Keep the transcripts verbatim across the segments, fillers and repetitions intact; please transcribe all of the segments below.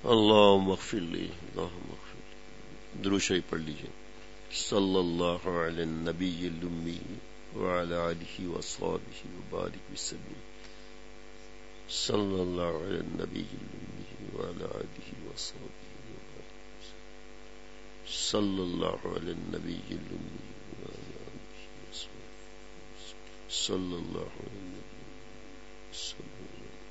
اللهم اغفر لي اللهم اغفر لي. درود شریف پڑھ لیجیے. صلی اللہ علی النبی الامی وعلی آلہ وصحبہ وبارک وسلم. صلی اللہ علی النبی الامی وعلی آلہ وصحبہ وبارک وسلم. صلی اللہ علی النبی الامی وعلی آلہ وصحبہ. صلی اللہ علی النبی صلی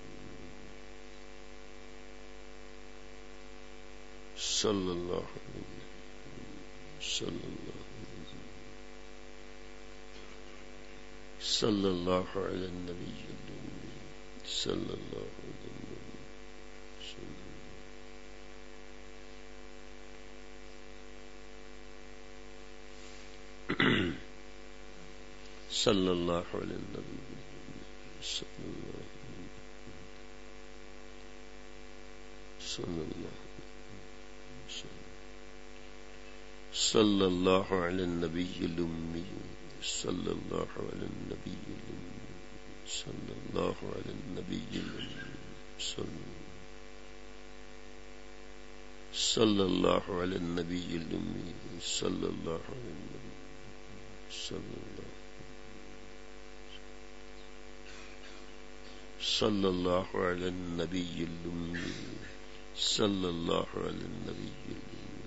صلی اللہ علیہ صلی اللہ صلی اللہ علی النبی صلی اللہ علیہ صلی اللہ علیہ النبی صلی اللہ صلی اللہ صلی اللہ علی النبی الامی صلی اللہ علی النبی الامی صلی اللہ علی النبی الامی صلی اللہ علی النبی الامی صلی اللہ علی النبی صلی اللہ صلی اللہ علی النبی الامی صلی اللہ علی النبی الامی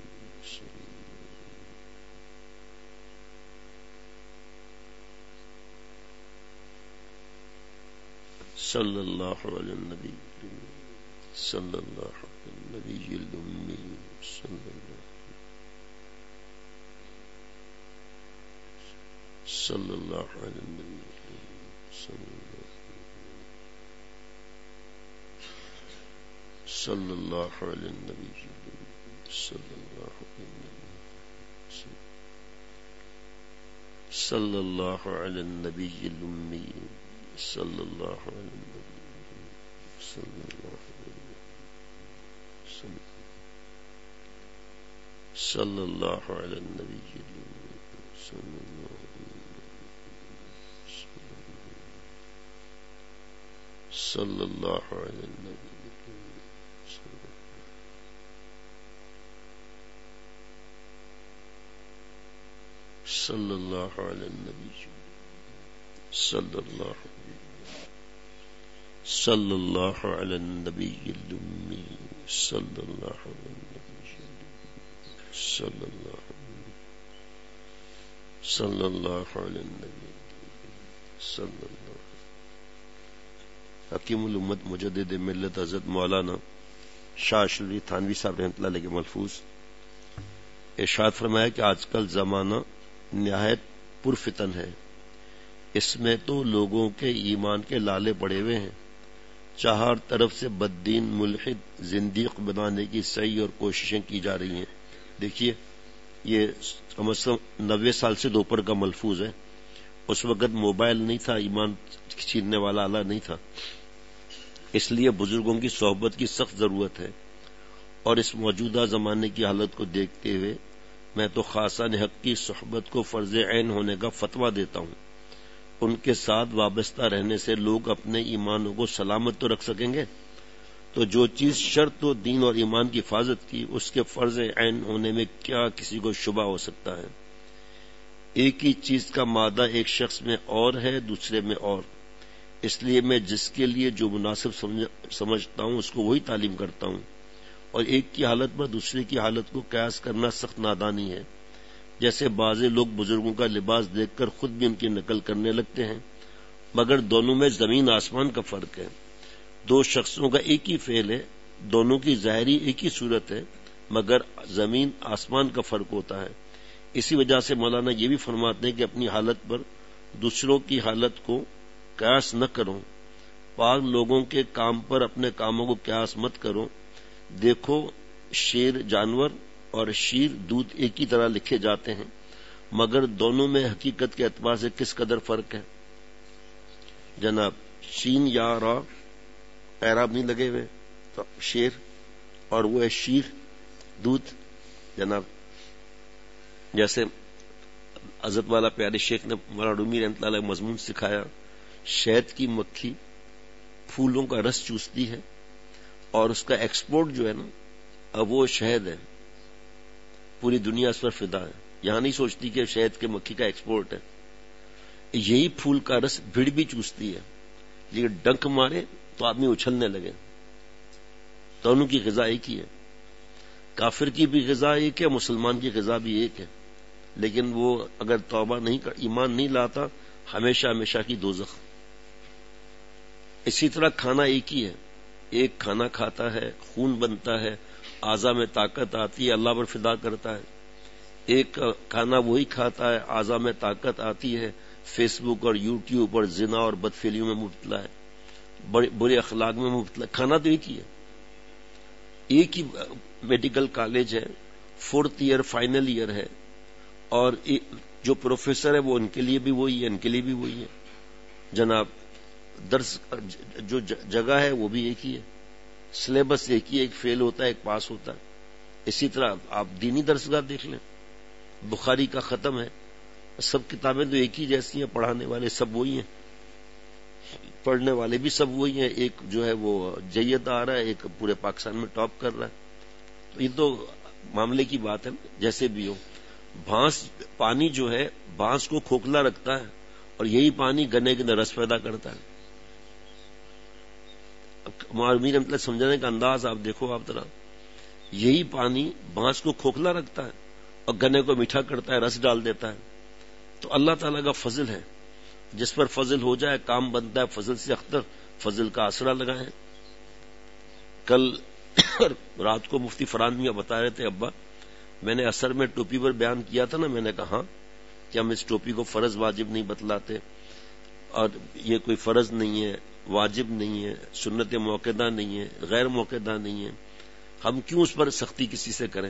صلی اللہ علی النبی صلی اللہ علی النبی الامی صلی اللہ صلی اللہ علی النبی صلی اللہ صلی اللہ علی النبی صلی اللہ صلی اللہ علی النبی الامی صلی اللہ علیہ صلی اللہ صلی اللہ علی النبی صلی اللہ علی النبی صلی اللہ علی النبی صلی اللہ صلی اللہ علی النبی الامی صلی اللہ علی النبی صلی اللہ صلی اللہ علی النبی صلی اللہ. حکیم الامت مجدد ملت حضرت مولانا شاہ اشرف تھانوی صاحب رحمۃ اللہ علیہ کے ملفوظ ارشاد فرمایا کہ آج کل زمانہ نہایت پرفتن ہے. اس میں تو لوگوں کے ایمان کے لالے پڑے ہوئے ہیں. چار طرف سے بددین ملحد زندیق بنانے کی صحیح اور کوششیں کی جا رہی ہیں. دیکھیے یہ کم از کم نوے سال سے دوپہر کا ملفوظ ہے. اس وقت موبائل نہیں تھا, ایمان چھیننے والا آلہ نہیں تھا, اس لیے بزرگوں کی صحبت کی سخت ضرورت ہے. اور اس موجودہ زمانے کی حالت کو دیکھتے ہوئے میں تو خاصان حق کی صحبت کو فرض عین ہونے کا فتویٰ دیتا ہوں. ان کے ساتھ وابستہ رہنے سے لوگ اپنے ایمانوں کو سلامت تو رکھ سکیں گے, تو جو چیز شرط و دین اور ایمان کی حفاظت کی اس کے فرض عین ہونے میں کیا کسی کو شبہ ہو سکتا ہے. ایک ہی چیز کا مادہ ایک شخص میں اور ہے, دوسرے میں اور. اس لیے میں جس کے لیے جو مناسب سمجھتا ہوں اس کو وہی تعلیم کرتا ہوں, اور ایک کی حالت پر دوسرے کی حالت کو قیاس کرنا سخت نادانی ہے. جیسے بعض لوگ بزرگوں کا لباس دیکھ کر خود بھی ان کی نقل کرنے لگتے ہیں, مگر دونوں میں زمین آسمان کا فرق ہے. دو شخصوں کا ایک ہی فعل ہے, دونوں کی ظاہری ایک ہی صورت ہے, مگر زمین آسمان کا فرق ہوتا ہے. اسی وجہ سے مولانا یہ بھی فرماتے ہیں کہ اپنی حالت پر دوسروں کی حالت کو قیاس نہ کرو. پاک لوگوں کے کام پر اپنے کاموں کو قیاس مت کرو. دیکھو شیر جانور اور شیر دودھ ایک ہی طرح لکھے جاتے ہیں, مگر دونوں میں حقیقت کے اعتبار سے کس قدر فرق ہے جناب. شین یا را اعراب نہیں لگے ہوئے تو شیر, اور وہ ہے شیر دودھ جناب. جیسے حضرت والا پیارے شیخ نے مولانا رومی رحمۃ اللہ علیہ مضمون سکھایا, شہد کی مکھی پھولوں کا رس چوستی ہے اور اس کا ایکسپورٹ جو ہے نا اب وہ شہد ہے، پوری دنیا اس پر فدا ہے، یہاں نہیں سوچتی کہ شہد کے مکھی کا ایکسپورٹ ہے. یہی پھول کا رس بھیڑ بھی چوستی ہے، لیکن ڈنک مارے تو آدمی اچھلنے لگے. دونوں کی غذا ایک ہی ہے، کافر کی بھی غذا ایک ہے، مسلمان کی غذا بھی ایک ہے، لیکن وہ اگر توبہ نہیں کر ایمان نہیں لاتا ہمیشہ ہمیشہ کی دوزخ. اسی طرح کھانا ایک ہی ہے، ایک کھانا کھاتا ہے، خون بنتا ہے، اعضاء میں طاقت آتی ہے، اللہ پر فدا کرتا ہے. ایک کھانا وہی کھاتا ہے، اعضاء میں طاقت آتی ہے، فیس بک اور یوٹیوب اور زنا اور بدفعلیوں میں مبتلا ہے، بڑے برے اخلاق میں مبتلا. کھانا تو ایک ہی ہے. ایک ہی میڈیکل کالج ہے، فورتھ ایئر فائنل ایئر ہے، اور جو پروفیسر ہے وہ ان کے لیے بھی وہی ہے، ان کے لیے بھی وہی ہے جناب. درس جو جگہ ہے وہ بھی ایک ہی ہے، سلیبس ایک ہی ہے، ایک فیل ہوتا ہے ایک پاس ہوتا ہے. اسی طرح آپ دینی درسگاہ دیکھ لیں، بخاری کا ختم ہے، سب کتابیں تو ایک ہی جیسی ہیں، پڑھانے والے سب وہی ہیں، پڑھنے والے بھی سب وہی ہیں. ایک جو ہے وہ جید آ رہا ہے، ایک پورے پاکستان میں ٹاپ کر رہا ہے. تو یہ تو معاملے کی بات ہے، جیسے بھی ہو. بھانس پانی جو ہے بھانس کو کھوکھلا رکھتا ہے، اور یہی پانی گنے کے اندر رس پیدا کرتا ہے. امیر مطلب سمجھانے کا انداز آپ دیکھو، آپ ذرا، یہی پانی بھانس کو کھوکھلا رکھتا ہے اور گنے کو میٹھا کرتا ہے، رس ڈال دیتا ہے. تو اللہ تعالیٰ کا فضل ہے، جس پر فضل ہو جائے کام بنتا ہے. فضل سے اختر فضل کا آسرا لگائیں. کل رات کو مفتی فرحان میاں بتا رہے تھے، ابا میں نے اثر میں ٹوپی پر بیان کیا تھا نا، میں نے کہا کہ ہم اس ٹوپی کو فرض واجب نہیں بتلاتے، اور یہ کوئی فرض نہیں ہے، واجب نہیں ہے، سنت موقدہ نہیں ہے، غیر موقدہ نہیں ہے، ہم کیوں اس پر سختی کسی سے کریں.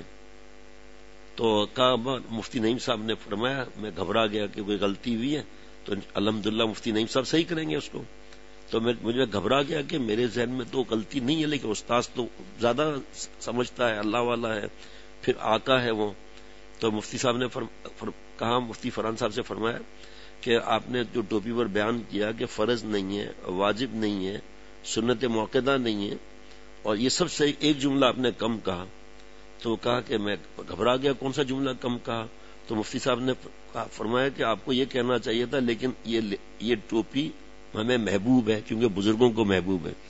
تو کہا مفتی نعیم صاحب نے فرمایا، میں گھبرا گیا کہ کوئی غلطی ہوئی ہے تو الحمدللہ مفتی نعیم صاحب صحیح کریں گے اس کو. تو میں مجھے گھبرا گیا کہ میرے ذہن میں تو غلطی نہیں ہے، لیکن استاذ تو زیادہ سمجھتا ہے، اللہ والا ہے، پھر آقا ہے وہ. تو مفتی صاحب نے فرم فر کہا مفتی فرحان صاحب سے فرمایا کہ آپ نے جو ٹوپی پر بیان کیا کہ فرض نہیں ہے، واجب نہیں ہے، سنت موقدہ نہیں ہے، اور یہ سب سے ایک جملہ آپ نے کم کہا. تو کہا کہ میں گھبرا گیا، کون سا جملہ کم کہا. تو مفتی صاحب نے فرمایا کہ آپ کو یہ کہنا چاہیے تھا، لیکن یہ یہ ٹوپی ہمیں محبوب ہے، کیونکہ بزرگوں کو محبوب ہے.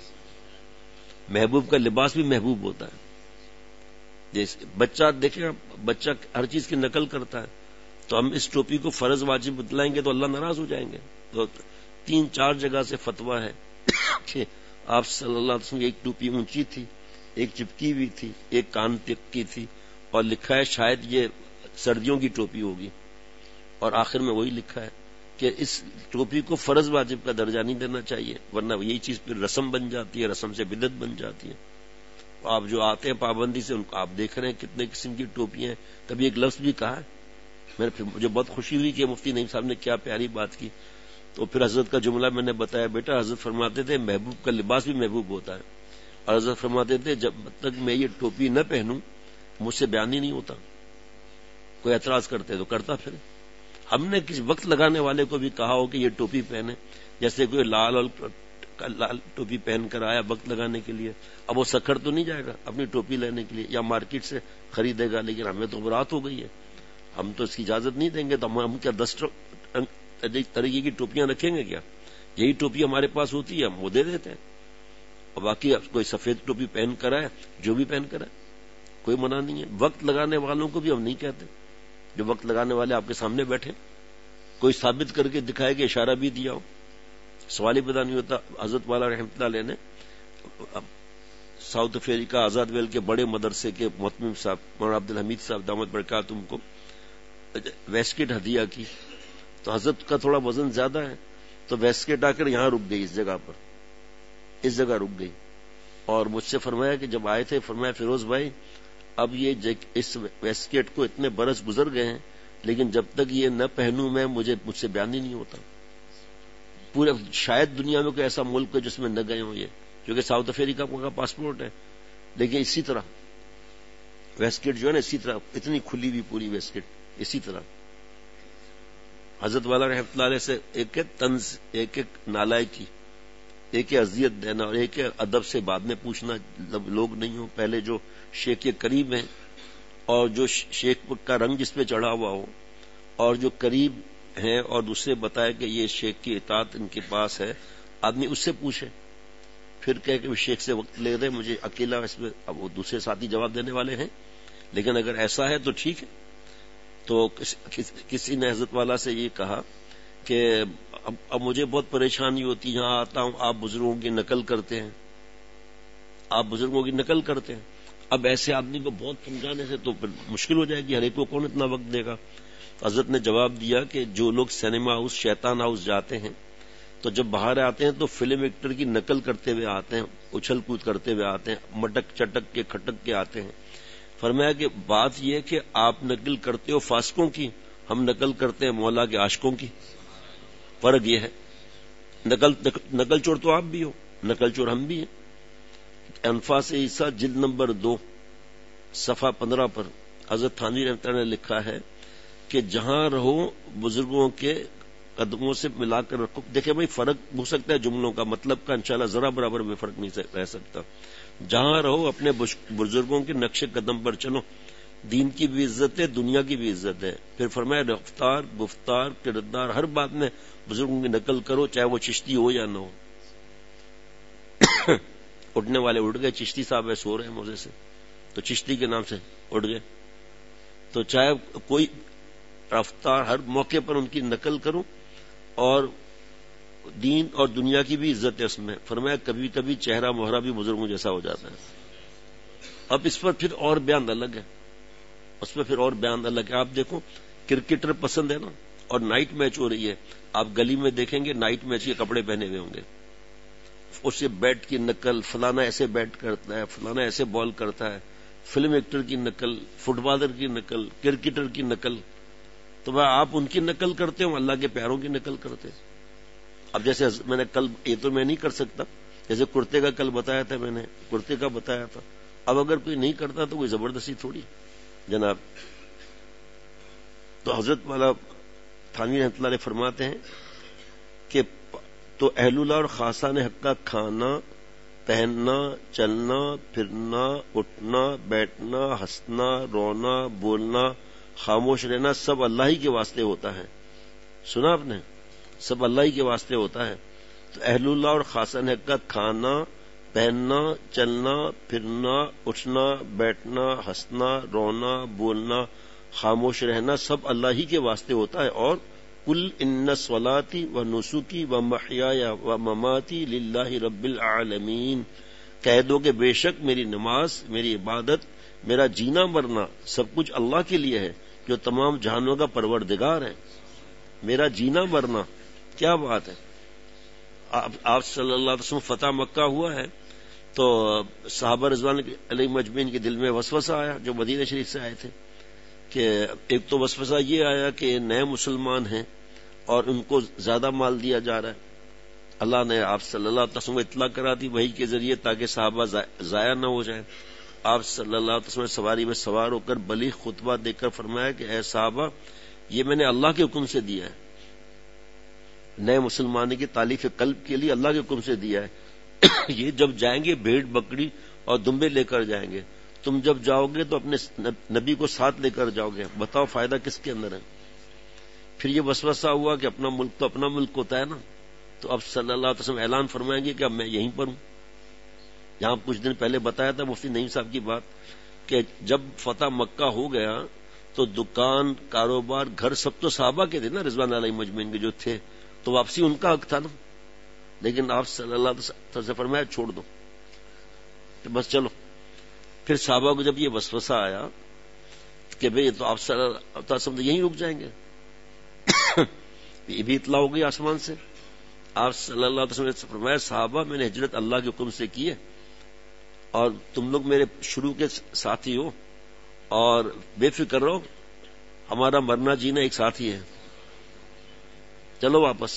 محبوب کا لباس بھی محبوب ہوتا ہے. جیسے بچہ دیکھیں، بچہ ہر چیز کی نقل کرتا ہے، تو ہم اس ٹوپی کو فرض واجب بتلائیں گے تو اللہ ناراض ہو جائیں گے. تو تین چار جگہ سے فتویٰ ہے کہ آپ صلی اللہ علیہ وسلم کی ایک ٹوپی اونچی تھی، ایک چپکی ہوئی تھی، ایک کان تک کی تھی، اور لکھا ہے شاید یہ سردیوں کی ٹوپی ہوگی، اور آخر میں وہی لکھا ہے کہ اس ٹوپی کو فرض واجب کا درجہ نہیں دینا چاہیے، ورنہ یہی چیز پھر رسم بن جاتی ہے، رسم سے بدعت بن جاتی ہے. آپ جو آتے ہیں پابندی سے، ان کو آپ دیکھ رہے ہیں کتنے قسم کی ٹوپیاں ہیں. کبھی ایک لفظ بھی کہا ہے، میں پھر مجھے بہت خوشی ہوئی کہ مفتی نعیم صاحب نے کیا پیاری بات کی. تو پھر حضرت کا جملہ میں نے بتایا، بیٹا حضرت فرماتے تھے محبوب کا لباس بھی محبوب ہوتا ہے، اور حضرت فرماتے تھے جب تک میں یہ ٹوپی نہ پہنوں مجھ سے بیان ہی نہیں ہوتا. کوئی اعتراض کرتے تو کرتا. پھر ہم نے کسی وقت لگانے والے کو بھی کہا ہو کہ یہ ٹوپی پہنے، جیسے کوئی لال اور لال ٹوپی پہن کر آیا وقت لگانے کے لیے، اب وہ سکھڑ تو نہیں جائے گا اپنی ٹوپی لینے کے لیے، یا مارکیٹ سے خریدے گا. لیکن ہمیں تو برات ہو گئی ہے، ہم تو اس کی اجازت نہیں دیں گے. تو ہم کیا دس طریقے کی ٹوپیاں رکھیں گے کیا؟ یہی ٹوپی ہمارے پاس ہوتی ہے، ہم وہ دے دیتے ہیں. اور باقی کوئی سفید ٹوپی پہن کر آئے، جو بھی پہن کر آئے، کوئی منع نہیں ہے. وقت لگانے والوں کو بھی ہم نہیں کہتے، جو وقت لگانے والے آپ کے سامنے بیٹھے، کوئی ثابت کر کے دکھائے کہ اشارہ بھی دیا ہو، سوال ہی پیدا نہیں ہوتا. حضرت والا رحمۃ اللہ علیہ نے ساؤتھ افریقہ آزاد ویل کے بڑے مدرسے کے محتمم صاحب مولانا عبد الحمید صاحب دامت برکاتہم کو ویسکٹ ہدیہ کی. تو حضرت کا تھوڑا وزن زیادہ ہے، تو ویسکٹ آ کر یہاں رک گئی، اس جگہ پر، اس جگہ رک گئی. اور مجھ سے فرمایا کہ جب آئے تھے، فرمایا فیروز بھائی اب یہ اس ویسکٹ کو اتنے برس گزر گئے ہیں، لیکن جب تک یہ نہ پہنوں میں مجھے مجھ سے بیان ہی نہیں ہوتا. پورے شاید دنیا میں کوئی ایسا ملک ہے جس میں نہ گئے ہوں یہ، کیونکہ ساؤتھ افریقہ کا پاسپورٹ ہے. لیکن اسی طرح ویسکٹ جو ہے نا، اسی طرح اتنی کھلی ہوئی پوری ویسکٹ اسی طرح. حضرت والا رحمۃ اللہ علیہ سے ایک ایک طنز، ایک ایک نالائکی، ایک ہے اذیت دینا اور ایک ہے ادب سے بعد میں پوچھنا. لوگ نہیں ہو پہلے جو شیخ کے قریب ہیں اور جو شیخ کا رنگ جس پہ چڑھا ہوا ہو اور جو قریب ہیں اور دوسرے بتائے کہ یہ شیخ کی اطاعت ان کے پاس ہے, آدمی اس سے پوچھے. پھر کہے کہ شیخ سے وقت لے رہے مجھے اکیلا اس میں, اب وہ دوسرے ساتھی جواب دینے والے ہیں. لیکن اگر ایسا ہے تو ٹھیک ہے. تو کسی نے حضرت والا سے یہ کہا کہ اب, اب مجھے بہت پریشانی ہوتی, یہاں آتا ہوں آپ بزرگوں کی نقل کرتے ہیں آپ بزرگوں کی نقل کرتے ہیں اب ایسے آدمی کو بہت سمجھانے سے تو پھر مشکل ہو جائے گی, ہر ایک کو کون اتنا وقت دے گا. حضرت نے جواب دیا کہ جو لوگ سینما ہاؤس شیطان ہاؤس جاتے ہیں تو جب باہر آتے ہیں تو فلم ایکٹر کی نقل کرتے ہوئے آتے ہیں, اچھل کود کرتے ہوئے آتے ہیں, مٹک چٹک کے کھٹک کے آتے ہیں. فرمایا کہ بات یہ کہ آپ نقل کرتے ہو فاسقوں کی, ہم نقل کرتے ہیں مولا کے عاشقوں کی. فرق یہ ہے, نقل نقل چور تو آپ بھی ہو, نقل چور ہم بھی ہیں. انفاس عیسیٰ جلد نمبر دو صفحہ پندرہ پر حضرت تھانوی رحمۃ اللہ نے لکھا ہے کہ جہاں رہو بزرگوں کے قدموں سے ملا کر رکھو. دیکھیں بھائی فرق ہو سکتا ہے جملوں کا, مطلب کا انشاءاللہ ذرا برابر میں فرق نہیں رہ سکتا. جہاں رہو اپنے بزرگوں کے نقش قدم پر چلو, دین کی بھی عزت ہے دنیا کی بھی عزت ہے. پھر فرمایا رفتار گفتار کردار ہر بات میں بزرگوں کی نقل کرو, چاہے وہ چشتی ہو یا نہ ہو. اٹھنے والے اٹھ گئے, چشتی صاحب ہے سو رہے ہیں موزے سے تو چشتی کے نام سے اٹھ گئے. تو چاہے کوئی رفتار ہر موقع پر ان کی نقل کرو, اور دین اور دنیا کی بھی عزت ہے اس میں. فرمایا کبھی کبھی چہرہ مہرہ بھی بزرگوں جیسا ہو جاتا ہے. اب اس پر پھر اور بیان الگ ہے, اس میں پھر اور بیان الگ ہے. آپ دیکھو کرکٹر پسند ہے نا, اور نائٹ میچ ہو رہی ہے, آپ گلی میں دیکھیں گے نائٹ میچ کے کپڑے پہنے ہوئے ہوں گے. اس سے بیٹ کی نقل, فلانا ایسے بیٹ کرتا ہے, فلانا ایسے بال کرتا ہے, فلم ایکٹر کی نقل, فٹ بالر کی نقل, کرکٹر کی نقل. تو میں آپ ان کی نقل کرتے ہوں, اللہ کے پیاروں کی نقل کرتے. اب جیسے میں نے کل, یہ تو میں نہیں کر سکتا, جیسے کرتے کا کل بتایا تھا, میں نے کرتے کا بتایا تھا. اب اگر کوئی نہیں کرتا تو کوئی زبردستی تھوڑی جناب. تو حضرت والا تھانوی رحمۃ اللہ علیہ فرماتے ہیں کہ تو اہل اللہ اور خاصان حق کا کھانا پہننا چلنا پھرنا اٹھنا بیٹھنا ہنسنا رونا بولنا خاموش رہنا سب اللہ ہی کے واسطے ہوتا ہے. سنا آپ نے, سب اللہ ہی کے واسطے ہوتا ہے. تو اہل اللہ اور خاصان حق کا کھانا پہننا چلنا پھرنا اٹھنا بیٹھنا ہنسنا رونا بولنا خاموش رہنا سب اللہ ہی کے واسطے ہوتا ہے. اور کل ان صلاتی و نسکی و محیایا و مماتی للہ رب العالمین, کہہ دو کہ بے شک میری نماز, میری عبادت, میرا جینا مرنا سب کچھ اللہ کے لیے ہے جو تمام جہانوں کا پروردگار ہے. میرا جینا مرنا, کیا بات ہے. آپ صلی اللہ علیہ وسلم فتح مکہ ہوا ہے تو صحابہ رضوان علیہ مجمعین کے دل میں وسوسہ آیا جو مدینہ شریف سے آئے تھے, کہ ایک تو وسوسہ یہ آیا کہ نئے مسلمان ہیں اور ان کو زیادہ مال دیا جا رہا ہے. اللہ نے آپ صلی اللہ علیہ وسلم کو اطلاع کرا دی وحی کے ذریعے تاکہ صحابہ ضائع نہ ہو جائیں. آپ صلی اللہ علیہ وسلم سواری میں سوار ہو کر بلیغ خطبہ دے کر فرمایا کہ اے صحابہ, یہ میں نے اللہ کے حکم سے دیا ہے, نئے مسلمان کی تالیف قلب کے لیے اللہ کے حکم سے دیا ہے. یہ جب جائیں گے بھیڑ بکری اور دمبے لے کر جائیں گے, تم جب جاؤ گے تو اپنے نبی کو ساتھ لے کر جاؤ گے, بتاؤ فائدہ کس کے اندر ہے. پھر یہ وسوسہ ہوا کہ اپنا ملک تو اپنا ملک ہوتا ہے نا, تو اب صلی اللہ علیہ وسلم اعلان فرمائیں گے کہ اب میں یہیں پر ہوں. یہاں کچھ دن پہلے بتایا تھا مفتی نعیم صاحب کی بات کہ جب فتح مکہ ہو گیا تو دکان کاروبار گھر سب تو صحابہ کے تھے نا رضوان علیہ مجمعین کے جو تھے, تو واپسی ان کا حق تھا نا. لیکن آپ صلی اللہ علیہ وسلم سے فرمایا چھوڑ دو, تو بس چلو. پھر صحابہ کو جب یہ وسوسہ آیا کہ بھئی تو آپ صلی اللہ علیہ وسلم یہیں رک جائیں گے, یہ بھی اطلاع ہو گئی آسمان سے. آپ صلی اللہ علیہ وسلم نے فرمایا صحابہ میں نے ہجرت اللہ کے حکم سے کی ہے اور تم لوگ میرے شروع کے ساتھی ہو اور بے فکر رہو, ہمارا مرنا جینا ایک ساتھ ہی ہے, چلو واپس.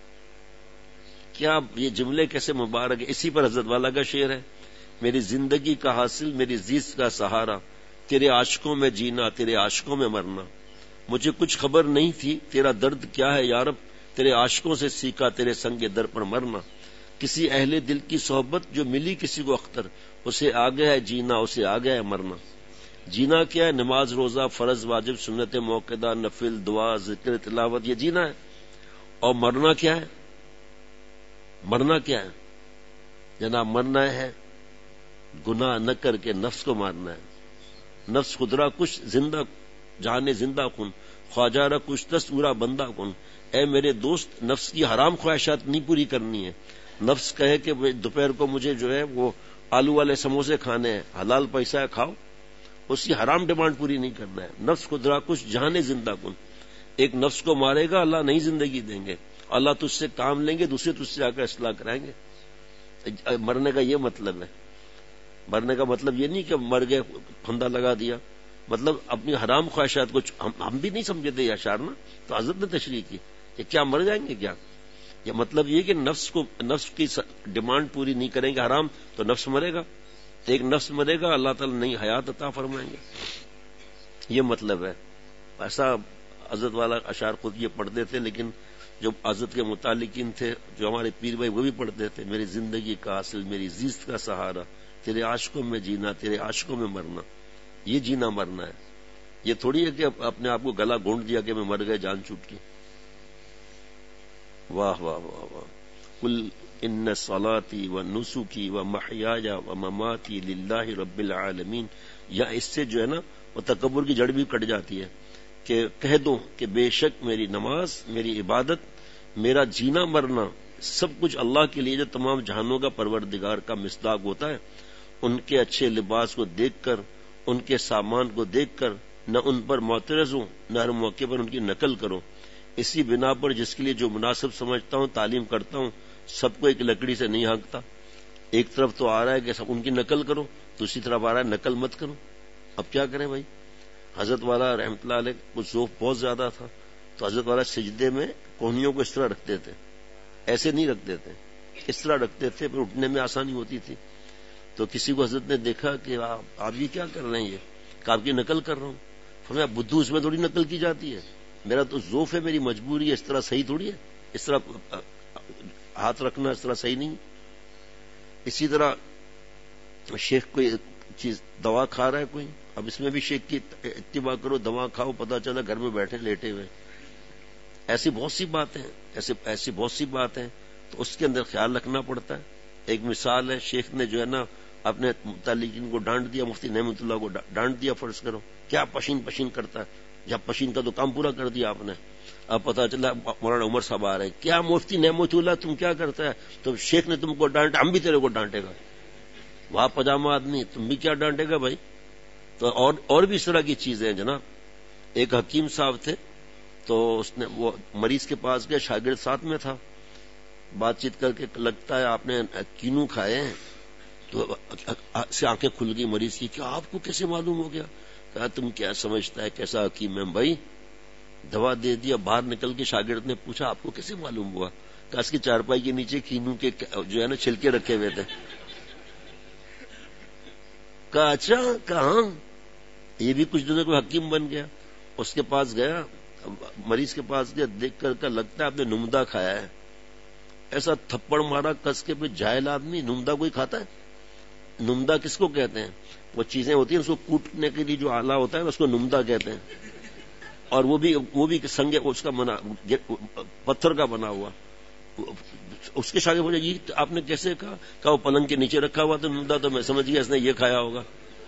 کیا یہ جملے کیسے مبارک ہے. اسی پر حضرت والا کا شعر ہے, میری زندگی کا حاصل میری زیست کا سہارا, تیرے عاشقوں میں جینا تیرے عاشقوں میں مرنا, مجھے کچھ خبر نہیں تھی تیرا درد کیا ہے یارب, تیرے عاشقوں سے سیکھا تیرے سنگ در پر مرنا. کسی اہل دل کی صحبت جو ملی کسی کو اختر، اسے آ گیا ہے جینا، اسے آ گیا ہے مرنا۔ جینا کیا ہے؟ نماز، روزہ، فرض، واجب، سنت موقدہ، نفل، دعا، ذکر، تلاوت، یہ جینا ہے۔ اور مرنا کیا ہے؟ مرنا کیا ہے جناب؟ مرنا ہے گناہ نہ کر کے نفس کو مارنا ہے۔ نفس خدرا کش زندہ جانے زندہ کن، خواجہ را کش دست پورا بندہ کن۔ اے میرے دوست، نفس کی حرام خواہشات نہیں پوری کرنی ہے۔ نفس کہے کہ دوپہر کو مجھے جو ہے وہ آلو والے سموسے کھانے ہیں، حلال پیسہ ہے کھاؤ، اس کی حرام ڈیمانڈ پوری نہیں کرنا ہے۔ نفس خدرا کش جانے زندہ کن۔ ایک نفس کو مارے گا اللہ نہیں زندگی دیں گے، اللہ تجھ سے کام لیں گے، دوسرے تجھ سے آ کر اصلاح کرائیں گے۔ مرنے کا یہ مطلب ہے۔ مرنے کا مطلب یہ نہیں کہ مر گئے پھندا لگا دیا، مطلب اپنی حرام خواہشات کو ہم, ہم بھی نہیں سمجھے تھے یہ اشعار نا، تو حضرت نے تشریح کی کہ کیا مر جائیں گے کیا؟ یہ مطلب یہ کہ نفس کو نفس کی ڈیمانڈ پوری نہیں کریں گے حرام تو نفس مرے گا، تو ایک نفس مرے گا اللہ تعالیٰ نئی حیات عطا فرمائیں گے، یہ مطلب ہے۔ ایسا حضرت والا اشعار خود یہ پڑھتے تھے، لیکن جو حضرت کے متعلقین تھے، جو ہمارے پیر بھائی، وہ بھی پڑھتے تھے، میری زندگی کا اصل، میری زیست کا سہارا، تیرے عاشقوں میں جینا، تیرے عاشقوں میں مرنا۔ یہ جینا مرنا ہے، یہ تھوڑی ہے کہ اپنے آپ کو گلا گھونٹ دیا کہ میں مر گئے جان چھوٹ کی۔ واہ واہ واہ واہ۔ قل ان صلاتی و نسکی و محیای و مماتی للہ رب العالمین۔ یا اس سے جو ہے نا وہ تکبر کی جڑ بھی کٹ جاتی ہے کہ کہہ دو کہ بے شک میری نماز، میری عبادت، میرا جینا مرنا سب کچھ اللہ کے لیے جو تمام جہانوں کا پروردگار کا مصداق ہوتا ہے۔ ان کے اچھے لباس کو دیکھ کر، ان کے سامان کو دیکھ کر نہ ان پر معترض ہوں، نہ ہر موقع پر ان کی نقل کرو۔ اسی بنا پر جس کے لیے جو مناسب سمجھتا ہوں تعلیم کرتا ہوں، سب کو ایک لکڑی سے نہیں ہانکتا۔ ایک طرف تو آ رہا ہے کہ سب ان کی نقل کرو، دوسری طرف آ رہا ہے نقل مت کرو۔ اب کیا کریں بھائی؟ حضرت والا رحمۃ اللہ علیہ کو ذوق بہت زیادہ تھا، تو حضرت والا سجدے میں کوہنیوں کو اس طرح رکھتے تھے، ایسے نہیں رکھتے تھے، اس طرح رکھتے تھے، پھر اٹھنے میں آسانی ہوتی تھی۔ تو کسی کو حضرت نے دیکھا کہ آپ آپ یہ کیا کر رہے ہیں؟ یہ کہ آپ کی نقل کر رہا ہوں۔ فرمایا بدھو اس میں تھوڑی نقل کی جاتی ہے، میرا تو ذوف ہے، میری مجبوری ہے، اس طرح صحیح تھوڑی ہے، اس طرح ہاتھ رکھنا اس طرح صحیح نہیں۔ اسی طرح شیخ کوئی چیز دوا کھا رہا ہے کوئی، اب اس میں بھی شیخ کی اتباع کرو، دوا کھاؤ، پتہ چلا گھر میں بیٹھے لیٹے ہوئے۔ ایسی بہت سی باتیں ایسے ایسی بہت سی باتیں تو اس کے اندر خیال رکھنا پڑتا ہے۔ ایک مثال ہے، شیخ نے جو ہے نا اپنے متعلقین کو ڈانٹ دیا، مفتی نعمت اللہ کو ڈانٹ دیا، فرض کرو کیا پشین پشین کرتا ہے، جب پشین کا تو کام پورا کر دیا آپ نے، اب پتا چلا مولانا عمر صاحب آ رہے ہیں، کیا مفتی نعمت اللہ تم کیا کرتا ہے؟ تو شیخ نے تم کو ڈانٹا، ہم بھی تیرے کو ڈانٹے گا، وہاں پجامہ آدمی تم بھی کیا ڈانٹے گا بھائی؟ تو اور اور بھی اس طرح کی چیزیں ہیں جناب۔ ایک حکیم صاحب تھے، تو اس نے وہ مریض کے پاس گیا، شاگرد ساتھ میں تھا، بات چیت کر کے لگتا ہے آپ نے کینو کھائے ہیں، تو سے آنکھیں کھل گئی مریض کی، کیا آپ کو کیسے معلوم ہو گیا؟ کہا تم کیا سمجھتا ہے کیسا حکیم ہے بھائی، دوا دے دیا۔ باہر نکل کے شاگرد نے پوچھا آپ کو کیسے معلوم ہوا؟ کہا اس کی چارپائی کے نیچے کینو کے جو ہے نا چھلکے رکھے ہوئے تھے۔ کہا اچھا، کہاں؟ یہ بھی کچھ دنوں کو حکیم بن گیا۔ اس کے پاس گیا، مریض کے پاس گیا، دیکھ کر کا لگتا ہے آپ نے نمدہ کھایا ہے۔ ایسا تھپڑ مارا کس کے پہ، جاہل آدمی، نمدہ کوئی کھاتا ہے؟ نمدہ کس کو کہتے ہیں؟ وہ چیزیں ہوتی ہیں اس کو کوٹنے کے لیے جو آلہ ہوتا ہے اس کو نمدہ کہتے ہیں، اور وہ بھی وہ بھی سنگ اس کا بنا پتھر کا بنا ہوا۔ اس کے شاگرد پوچھا یہ آپ نے کیسے کہا؟ کہا وہ پلنگ کے نیچے رکھا ہوا تو نمدہ، تو میں سمجھ گیا اس نے یہ کھایا ہوگا۔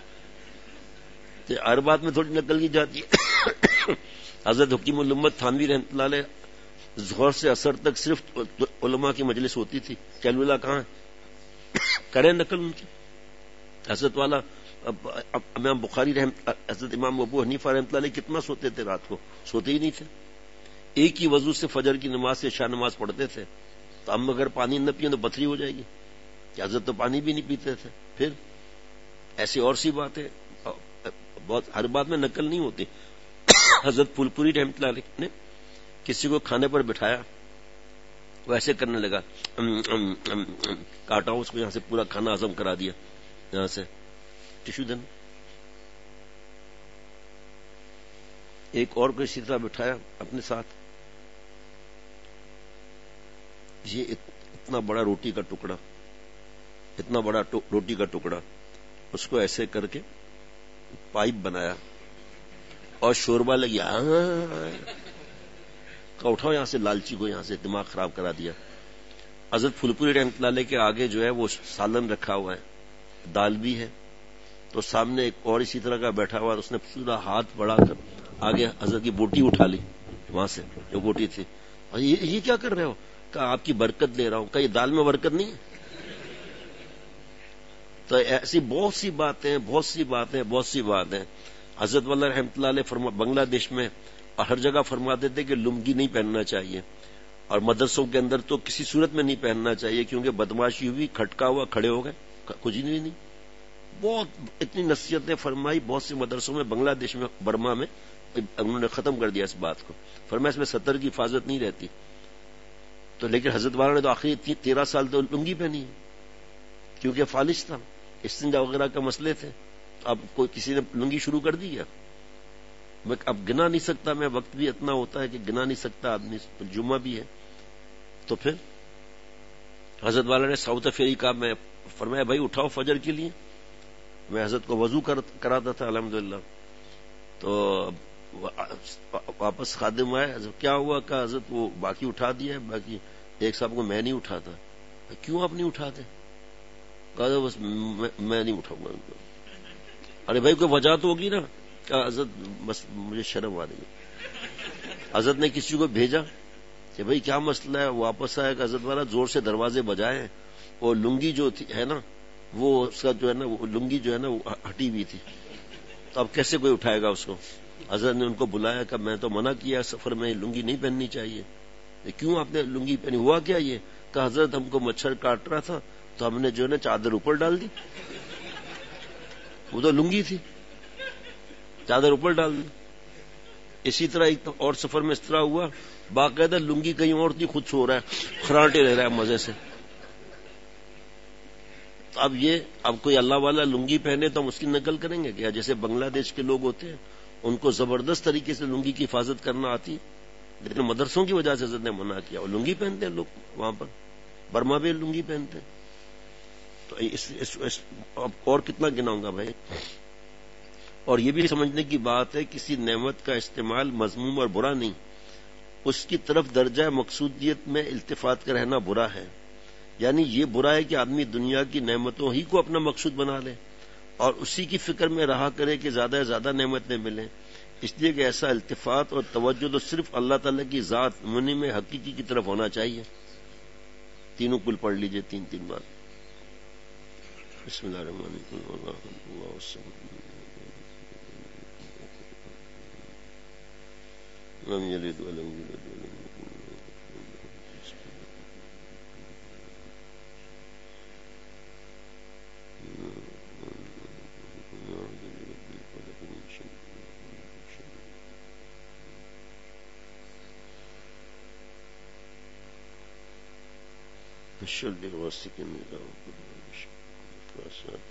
تو ہر بات میں تھوڑی نقل کی جاتی ہے۔ حضرت حکیم الامت تھانوی رحمۃ اللہ علیہ ظہر سے اثر تک صرف علماء کی مجلس ہوتی تھی، کیلولا کہاں کریں نقل ان کی؟ حضرت والا امام بخاری رحم حضرت امام ابو حنیفہ رحمۃ اللہ علیہ کتنا سوتے تھے؟ رات کو سوتے ہی نہیں تھے، ایک ہی وضو سے فجر کی نماز سے عشاء نماز پڑھتے تھے۔ تو ہم اگر پانی نہ پیئیں تو پتھری ہو جائے گی، کہ حضرت تو پانی بھی نہیں پیتے تھے۔ پھر ایسی اور سی باتیں، بہت ہر بات میں نقل نہیں ہوتی۔ حضرت پھول پوری رحمۃ اللہ علیہ نے کسی کو کھانے پر بٹھایا، وہ ایسے کرنے لگا، کاٹا اس کو، یہاں سے پورا کھانا ہضم کرا دیا، یہاں سے ٹشو دن۔ ایک اور کو اسی طرح بٹھایا اپنے ساتھ، یہ اتنا بڑا روٹی کا ٹکڑا، اتنا بڑا روٹی کا ٹکڑا، اس کو ایسے کر کے پائپ بنایا اور شوربا لگیا، کہ اٹھاؤ یہاں سے، لالچی کو یہاں سے دماغ خراب کرا دیا۔ حضرت پھول پوری رحمۃ اللہ علیہ کے آگے جو ہے وہ سالن رکھا ہوا ہے، دال بھی ہے، تو سامنے ایک اور اسی طرح کا بیٹھا ہوا، اس نے پورا ہاتھ بڑھا کر آگے حضرت کی بوٹی اٹھا لی وہاں سے جو بوٹی تھی، اور یہ, یہ کیا کر رہے ہو؟ کہا آپ کی برکت لے رہا ہوں۔ کہا یہ دال میں برکت نہیں ہے؟ تو ایسی بہت سی باتیں بہت سی باتیں بہت سی باتیں حضرت والا رحمۃ اللہ علیہ فرما بنگلہ دیش میں اور ہر جگہ فرماتے تھے کہ لنگی نہیں پہننا چاہیے، اور مدرسوں کے اندر تو کسی صورت میں نہیں پہننا چاہیے، کیونکہ بدماشی ہوئی، کھٹکا ہوا، کھڑے ہو گئے، کچھ نہیں نہیں بہت اتنی نصیحتیں فرمائی، بہت سے مدرسوں میں بنگلہ دیش میں، برما میں انہوں نے ختم کر دیا اس بات کو، فرمایا اس میں سطر کی حفاظت نہیں رہتی۔ تو لیکن حضرت والا نے تو آخری تیرہ سال تو لنگی پہنی ہے، کیونکہ فالج تھا، استنجا وغیرہ کا مسئلے تھے، اب کوئی کسی نے لنگی شروع کر دی ہے، میں اب گنا نہیں سکتا، میں وقت بھی اتنا ہوتا ہے کہ گنا نہیں سکتا آدمی، جمعہ بھی ہے۔ تو پھر حضرت والا نے ساؤتھ افریقہ میں فرمایا بھائی اٹھاؤ فجر کے لیے، میں حضرت کو وضو کراتا تھا الحمدللہ، تو واپس خادم آئے، حضرت کیا ہوا؟ کہ حضرت وہ باقی اٹھا دیا ہے، باقی ایک صاحب کو میں نہیں اٹھاتا۔ کیوں آپ نہیں اٹھاتے؟ کہا بس میں نہیں اٹھاؤں گا ان کو۔ ارے بھائی کوئی وجہ تو ہوگی نا؟ کہا حضرت بس مجھے شرم آ رہی ہے۔ حضرت نے کسی کو بھیجا کہ بھائی کیا مسئلہ ہے، واپس آیا کہ حضرت والا زور سے دروازے بجائے، اور لنگی جو تھی ہے نا وہ اس کا جو ہے نا وہ لنگی جو ہے نا وہ ہٹی ہوئی تھی، تو اب کیسے کوئی اٹھائے گا اس کو؟ حضرت نے ان کو بلایا کہ میں تو منع کیا سفر میں لنگی نہیں پہننی چاہیے۔ کیوں آپ نے لنگی پہنی؟ ہوا کیا یہ؟ کہ حضرت ہم کو مچھر کاٹ رہا تھا تو ہم نے جو ہے نا چادر اوپر ڈال دی، وہ تو لنگی تھی، چادر اوپر ڈال دی۔ اسی طرح ایک اور سفر میں اس طرح ہوا، باقاعدہ لنگی کہیں اور تھی، خود سو رہا ہے، خراٹے رہ رہا ہے مزے سے۔ تو اب یہ اب کوئی اللہ والا لنگی پہنے تو ہم اس کی نقل کریں گے کیا؟ جیسے بنگلہ دیش کے لوگ ہوتے ہیں ان کو زبردست طریقے سے لنگی کی حفاظت کرنا آتی ہے، لیکن مدرسوں کی وجہ سے حضرت نے منع کیا، اور لنگی پہنتے ہیں لوگ وہاں پر، برما بھی لنگی پہنتے ہیں۔ تو اس, اس, اس اب اور کتنا گناؤں گا بھائی۔ اور یہ بھی سمجھنے کی بات ہے کسی نعمت کا استعمال مذموم اور برا نہیں، اس کی طرف درجہ مقصودیت میں التفات کا رہنا برا ہے، یعنی یہ برا ہے کہ آدمی دنیا کی نعمتوں ہی کو اپنا مقصود بنا لے اور اسی کی فکر میں رہا کرے کہ زیادہ سے زیادہ نعمتیں ملیں، اس لیے کہ ایسا التفات اور توجہ تو صرف اللہ تعالیٰ کی ذات منی میں حقیقی کی طرف ہونا چاہیے۔ تینوں کل پڑھ لیجئے تین تین بار۔ بسم اللہ الرحمن الرحیم، اللہ الصمد لم یلد ولم یولد ولم یکن له الشر الغاسق اذا وقب والنفاثات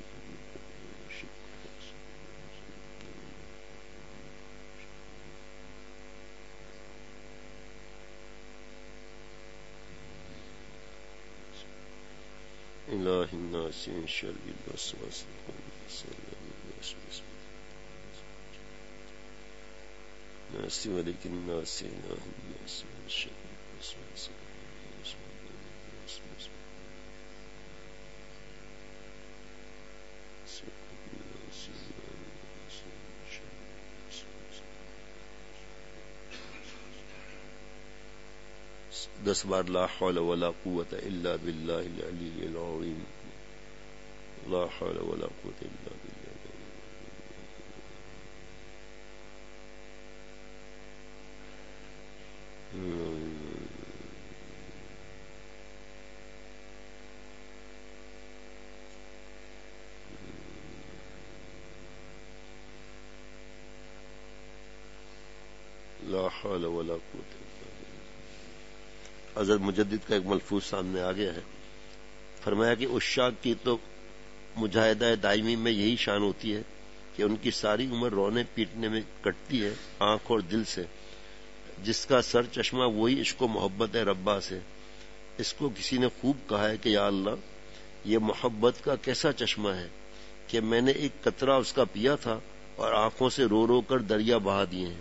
إله الناس من شر الوسواس الخناس الناس ملك الناس إله الناس من شر الوسواس دس بار لا حول ولا قوة إلا بالله العلي العظيم، لا حول ولا قوة إلا بالله لا حول ولا قوة إلا حضرت مجدد کا ایک ملفوظ سامنے آ گیا ہے، فرمایا کہ عشاق کی تو مجاہدہ دائمی میں یہی شان ہوتی ہے کہ ان کی ساری عمر رونے پیٹنے میں کٹتی ہے آنکھ اور دل سے، جس کا سر چشمہ وہی عشق و محبت ہے ربا سے، اس کو کسی نے خوب کہا ہے کہ یا اللہ یہ محبت کا کیسا چشمہ ہے کہ میں نے ایک قطرہ اس کا پیا تھا اور آنکھوں سے رو رو کر دریا بہا دیے ہیں.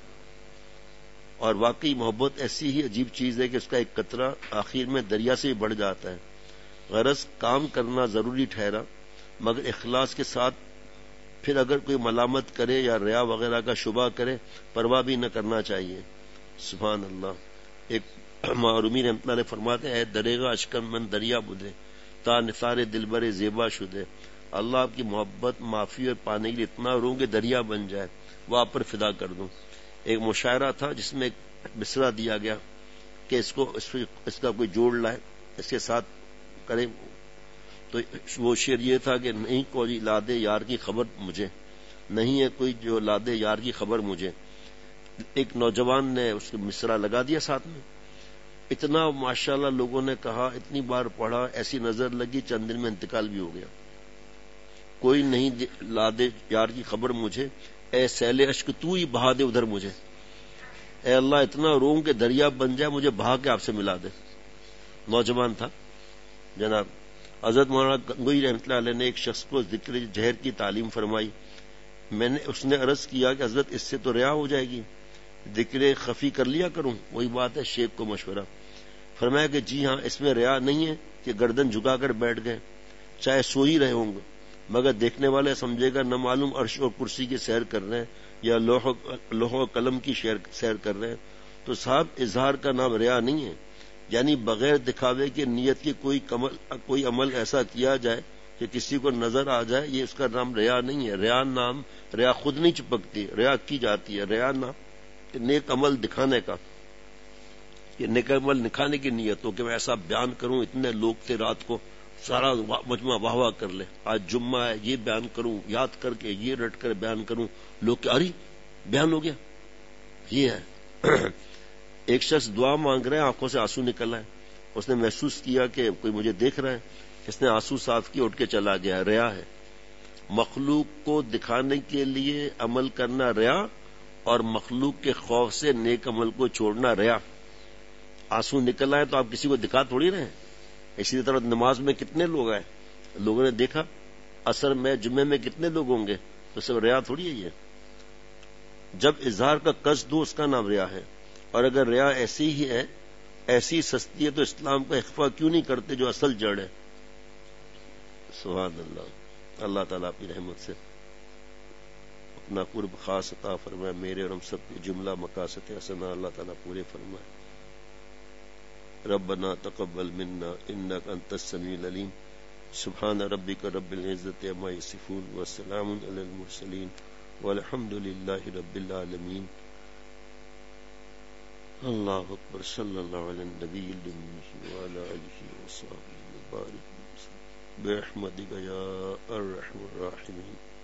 اور واقعی محبت ایسی ہی عجیب چیز ہے کہ اس کا ایک قطرہ آخر میں دریا سے ہی بڑھ جاتا ہے. غرض کام کرنا ضروری ٹھہرا، مگر اخلاص کے ساتھ. پھر اگر کوئی ملامت کرے یا ریا وغیرہ کا شبہ کرے پرواہ بھی نہ کرنا چاہیے. سبحان اللہ. ایک معرومی رحمۃ اللہ علیہ فرماتے ہیں اے دریغا اشکن من دریا بدے تا نثار دلبر زیبا شدے. اللہ آپ کی محبت معافی اور پانے کے لیے اتنا روں کہ دریا بن جائے، وہ آپ پر فدا کر دوں. ایک مشاعرہ تھا جس میں ایک مصرع دیا گیا کہ اس کو اس, اس کا کوئی جوڑ لائے، اس کے ساتھ کرے. تو وہ شعر یہ تھا کہ نہیں کوئی لادے یار کی خبر مجھے، نہیں ہے کوئی جو لادے یار کی خبر مجھے. ایک نوجوان نے اس کو مصرع لگا دیا ساتھ میں. اتنا ماشاءاللہ لوگوں نے کہا، اتنی بار پڑھا، ایسی نظر لگی، چند دن میں انتقال بھی ہو گیا. کوئی نہیں لادے یار کی خبر مجھے، اے سیل اشک تو ہی بہا دے ادھر مجھے. اے اللہ اتنا روم کہ دریا بن جائے، مجھے بہا کے آپ سے ملا دے. نوجوان تھا جناب. حضرت مولانا گنگوئی رحمۃ اللہ علیہ نے ایک شخص کو ذکر جہر کی تعلیم فرمائی. میں نے اس نے عرض کیا کہ حضرت اس سے تو ریا ہو جائے گی، ذکر خفی کر لیا کروں. وہی بات ہے شیخ کو مشورہ. فرمایا کہ جی ہاں، اس میں ریا نہیں ہے کہ گردن جھکا کر بیٹھ گئے، چاہے سو ہی رہے ہوں گے، مگر دیکھنے والے سمجھے گا نہ معلوم عرش اور کرسی کی سیر کر رہے ہیں یا لوح و قلم کی سیر کر رہے ہیں. تو صاحب اظہار کا نام ریا نہیں ہے، یعنی بغیر دکھاوے کی نیت کی کوئی کمل کوئی عمل ایسا کیا جائے کہ کسی کو نظر آ جائے، یہ اس کا نام ریا نہیں ہے. ریا نام ریا خود نہیں چپکتی، ریا کی جاتی ہے. ریا نام نیک عمل دکھانے کا، کہ نیک عمل دکھانے کی نیت ہو کہ میں ایسا بیان کروں، اتنے لوگ تھے رات کو، سارا مجمع واہ واہ کر لے. آج جمعہ ہے، یہ بیان کروں، یاد کر کے یہ رٹ کر بیان کروں، لوگ کہ ارے بیان ہو گیا. یہ ہے. ایک شخص دعا مانگ رہے ہیں، آنکھوں سے آنسو نکل آئے. اس نے محسوس کیا کہ کوئی مجھے دیکھ رہا ہے، اس نے آنسو صاف کیے، اٹھ کے چلا گیا. ریا ہے. مخلوق کو دکھانے کے لیے عمل کرنا ریا، اور مخلوق کے خوف سے نیک عمل کو چھوڑنا ریا. آنسو نکل آئے تو آپ کسی کو دکھا تھوڑی رہے ہیں. اسی طرح نماز میں کتنے لوگ آئے، لوگوں نے دیکھا. عصر میں جمعے میں کتنے لوگ ہوں گے، تو سب ریا تھوڑی ہے. یہ جب اظہار کا قصد ہو اس کا نام ریا ہے. اور اگر ریا ایسی ہی ہے، ایسی سستی ہے، تو اسلام کا اخفا کیوں نہیں کرتے جو اصل جڑ ہے. سبحان اللہ. اللہ تعالیٰ اپنی رحمت سے اپنا قرب خاص عطا فرمائے. میرے اور ہم سب کے جملہ مقاصد حسنہ اللہ تعالیٰ پورے فرمائے. ربنا تقبل منا انك انت السميع العليم. سبحان ربك رب العزة عما يصفون وسلام على المرسلين والحمد لله رب العالمين. اللہ اکبر. صلی اللہ علی النبی الامي وعلى آله وصحبه وبارك وسلم برحمتك يا ارحم الراحمين.